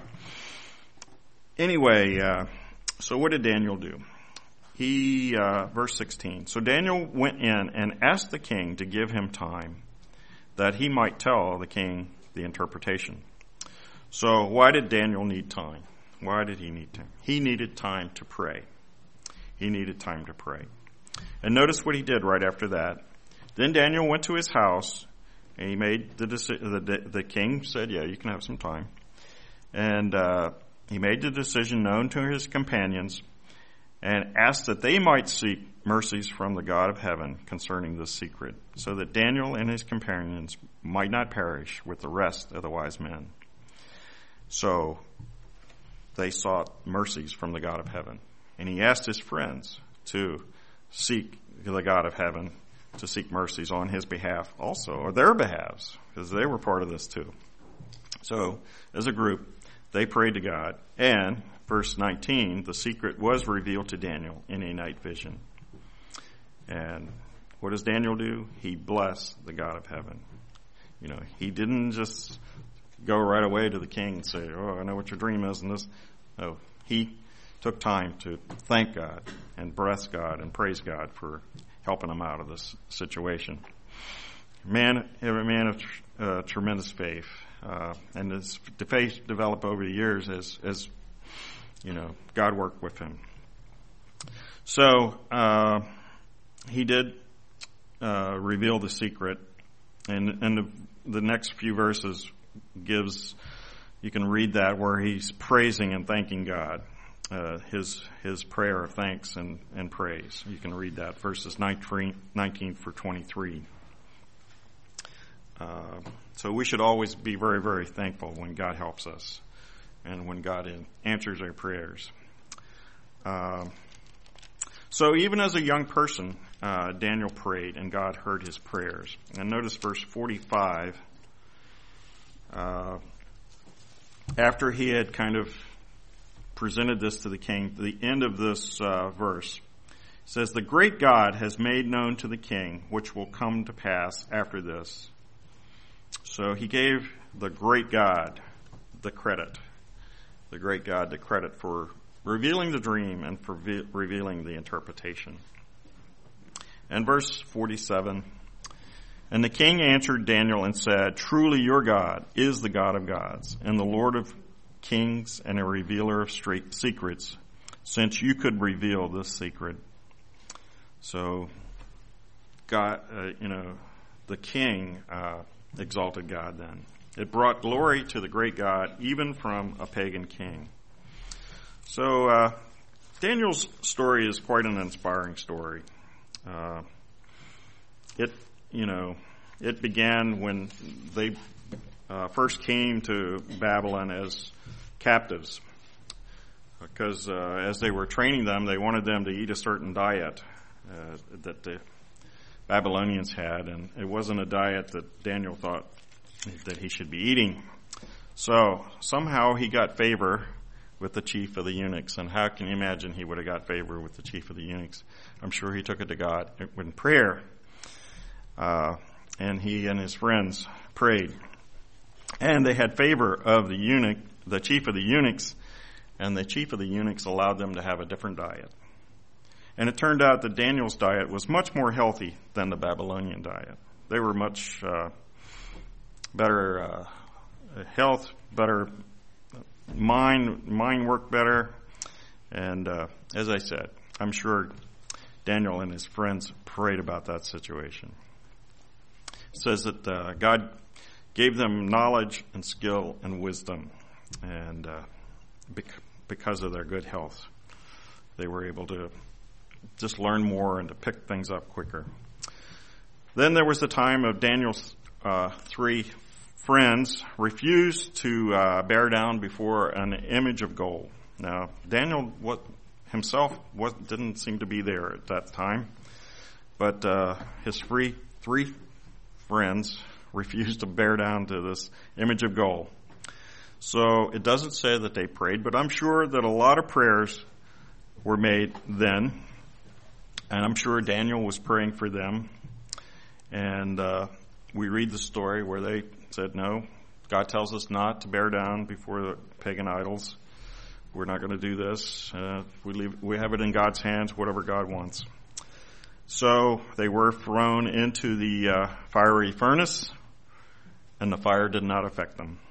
Anyway, uh, so what did Daniel do? He, uh, verse sixteen, so Daniel went in and asked the king to give him time that he might tell the king the interpretation. So why did Daniel need time? Why did he need time? He needed time to pray. He needed time to pray. And notice what he did right after that. Then Daniel went to his house, and he made the decision. The, the king said, yeah, you can have some time. And uh, he made the decision known to his companions and asked that they might seek mercies from the God of heaven concerning this secret, so that Daniel and his companions might not perish with the rest of the wise men. So they sought mercies from the God of heaven. And he asked his friends to seek the God of heaven, to seek mercies on his behalf also, or their behalves, because they were part of this too. So as a group, they prayed to God, and verse nineteen, the secret was revealed to Daniel in a night vision. And what does Daniel do? He blessed the God of heaven. You know, he didn't just go right away to the king and say, oh, I know what your dream is and this. No, he took time to thank God and bless God and praise God for helping him out of this situation. Man, a man of uh, tremendous faith. Uh, and his faith developed over the years as, as you know, God worked with him. So uh, he did uh, reveal the secret, and, and the, the next few verses gives, you can read that where he's praising and thanking God, uh, his his prayer of thanks and, and praise. You can read that, verses nineteen for twenty-three. Uh, so we should always be very, very thankful when God helps us and when God in, answers our prayers. Uh, so even as a young person, uh, Daniel prayed and God heard his prayers. And notice verse forty-five. Uh, after he had kind of presented this to the king, the end of this uh, verse says, the great God has made known to the king which will come to pass after this. So he gave the great God the credit, the great God the credit for revealing the dream and for ve- revealing the interpretation. And verse forty-seven, and the king answered Daniel and said, truly your God is the God of gods and the Lord of kings and a revealer of straight secrets, since you could reveal this secret. So God, uh, you know, the king uh, exalted God then. It brought glory to the great God, even from a pagan king. So uh, Daniel's story is quite an inspiring story. Uh, it, you know, it began when they uh, first came to Babylon as captives, because uh, as they were training them, they wanted them to eat a certain diet uh, that the Babylonians had, and it wasn't a diet that Daniel thought that he should be eating. So somehow he got favor with the chief of the eunuchs. And how can you imagine he would have got favor with the chief of the eunuchs? I'm sure he took it to God in prayer. Uh, and he and his friends prayed. And they had favor of the eunuch, the chief of the eunuchs, and the chief of the eunuchs allowed them to have a different diet. And it turned out that Daniel's diet was much more healthy than the Babylonian diet. They were much uh, better uh, health, better mind, mind worked better. And uh, as I said, I'm sure Daniel and his friends prayed about that situation. It says that uh, God gave them knowledge and skill and wisdom, and uh, bec- because of their good health, they were able to just learn more and to pick things up quicker. Then there was the time of Daniel's uh, three friends refused to uh, bear down before an image of gold. Now, Daniel what, himself was, didn't seem to be there at that time, but uh, his three, three friends refused to bear down to this image of gold. So it doesn't say that they prayed, but I'm sure that a lot of prayers were made then, and I'm sure Daniel was praying for them. And uh, we read the story where they said, no, God tells us not to bear down before the pagan idols. We're not going to do this. Uh, we leave, we have it in God's hands, whatever God wants. So they were thrown into the uh, fiery furnace, and the fire did not affect them.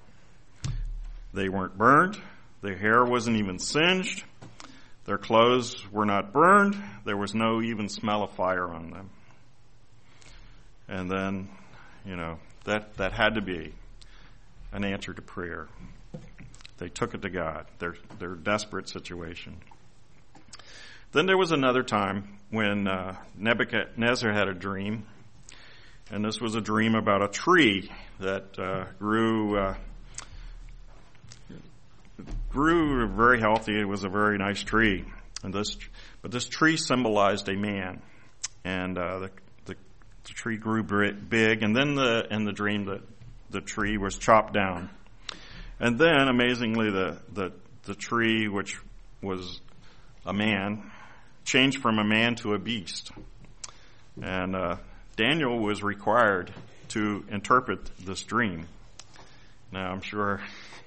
They weren't burned. Their hair wasn't even singed. Their clothes were not burned. There was no even smell of fire on them. And then, you know, that, that had to be an answer to prayer. They took it to God, their, their desperate situation. Then there was another time when uh, Nebuchadnezzar had a dream. And this was a dream about a tree that uh, grew uh, grew very healthy. It was a very nice tree. And this, but this tree symbolized a man. And uh, the, the the tree grew big. And then the in the dream, the the tree was chopped down. And then, amazingly, the the the tree, which was a man, changed from a man to a beast. And uh, Daniel was required to interpret this dream. Now, I'm sure,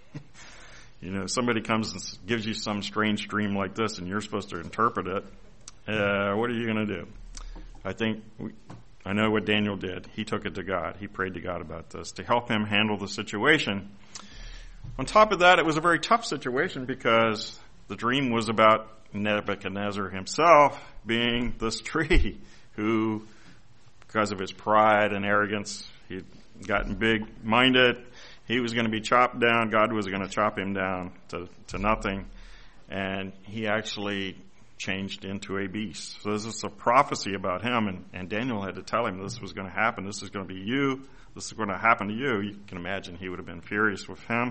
you know, somebody comes and gives you some strange dream like this, and you're supposed to interpret it. Uh, what are you going to do? I think, we, I know what Daniel did. He took it to God. He prayed to God about this to help him handle the situation. On top of that, it was a very tough situation because the dream was about Nebuchadnezzar himself being this tree who, because of his pride and arrogance, he'd gotten big-minded. He was going to be chopped down. God was going to chop him down to, to nothing. And he actually changed into a beast. So this is a prophecy about him, and, and Daniel had to tell him this was going to happen. This is going to be you. This is going to happen to you. You can imagine he would have been furious with him.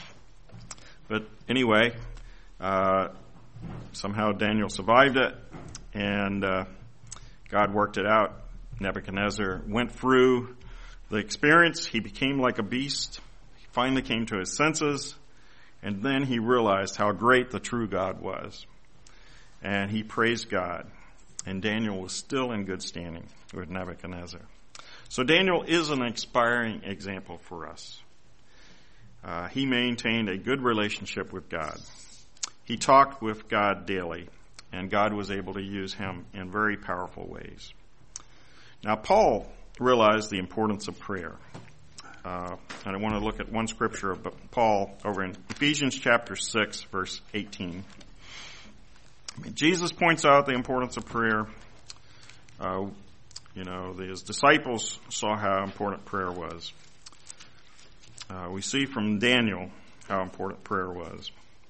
But anyway, uh, somehow Daniel survived it, and uh, God worked it out. Nebuchadnezzar went through the experience. He became like a beast. He finally came to his senses, and then he realized how great the true God was. And he praised God, and Daniel was still in good standing with Nebuchadnezzar. So Daniel is an inspiring example for us. Uh, he maintained a good relationship with God. He talked with God daily, and God was able to use him in very powerful ways. Now, Paul realized the importance of prayer. Uh, and I want to look at one scripture of Paul over in Ephesians chapter six, verse eighteen. I mean, Jesus points out the importance of prayer. Uh, You know, his disciples saw how important prayer was. Uh, we see from Daniel how important prayer was.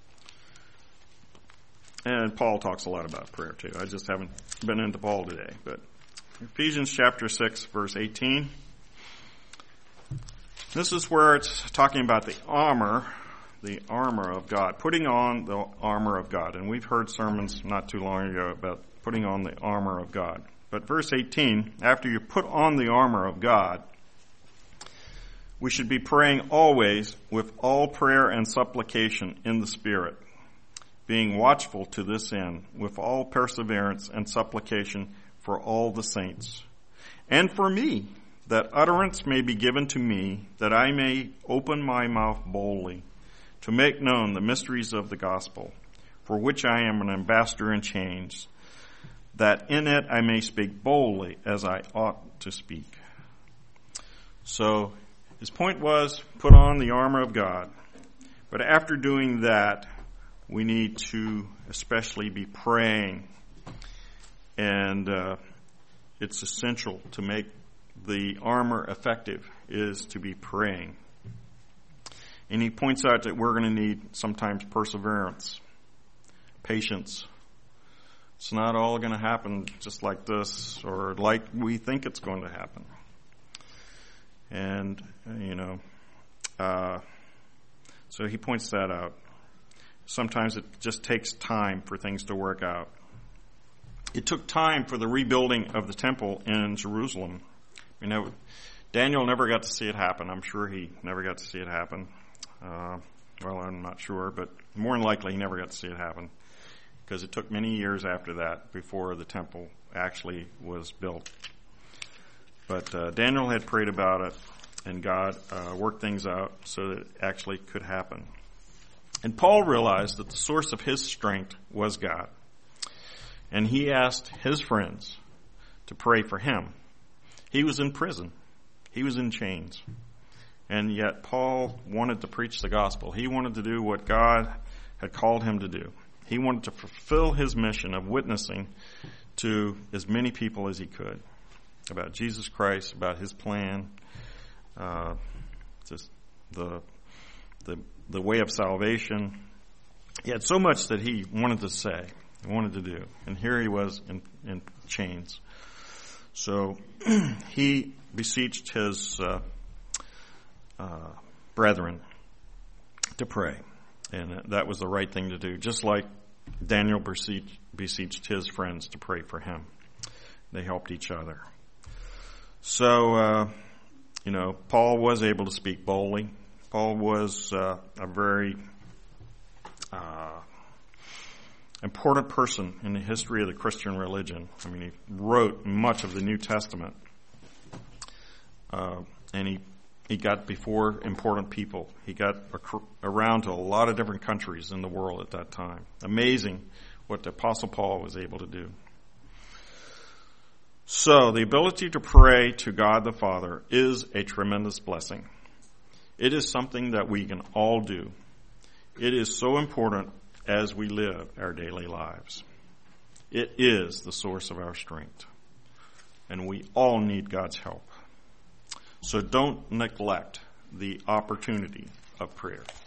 And Paul talks a lot about prayer too. I just haven't been into Paul today. But Ephesians chapter six, verse eighteen. This is where it's talking about the armor, the armor of God, putting on the armor of God. And we've heard sermons not too long ago about putting on the armor of God. But verse eighteen, after you put on the armor of God, we should be praying always with all prayer and supplication in the Spirit, being watchful to this end with all perseverance and supplication for all the saints, and for me, that utterance may be given to me, that I may open my mouth boldly, to make known the mysteries of the gospel, for which I am an ambassador in chains, that in it I may speak boldly as I ought to speak. So his point was, put on the armor of God. But after doing that, we need to especially be praying. And uh, it's essential to make the armor effective is to be praying. And he points out that we're going to need sometimes perseverance, patience. It's not all going to happen just like this or like we think it's going to happen. And, you know, uh, so he points that out. Sometimes it just takes time for things to work out. It took time for the rebuilding of the temple in Jerusalem. You know, Daniel never got to see it happen. I'm sure he never got to see it happen. Uh, well, I'm not sure, but more than likely he never got to see it happen because it took many years after that before the temple actually was built. But uh, Daniel had prayed about it, and God uh, worked things out so that it actually could happen. And Paul realized that the source of his strength was God. And he asked his friends to pray for him. He was in prison. He was in chains. And yet Paul wanted to preach the gospel. He wanted to do what God had called him to do. He wanted to fulfill his mission of witnessing to as many people as he could about Jesus Christ, about his plan, uh, just the the the way of salvation. He had so much that he wanted to say, he wanted to do, and here he was in, in chains. So he beseeched his uh, uh, brethren to pray, and that was the right thing to do. Just like Daniel beseeched, beseeched his friends to pray for him, they helped each other. So, uh, you know, Paul was able to speak boldly. Paul was uh, a very uh, important person in the history of the Christian religion. I mean, he wrote much of the New Testament, uh, and he he got before important people. He got ac- around to a lot of different countries in the world at that time. Amazing what the Apostle Paul was able to do. So the ability to pray to God the Father is a tremendous blessing. It is something that we can all do. It is so important as we live our daily lives. It is the source of our strength. And we all need God's help. So don't neglect the opportunity of prayer.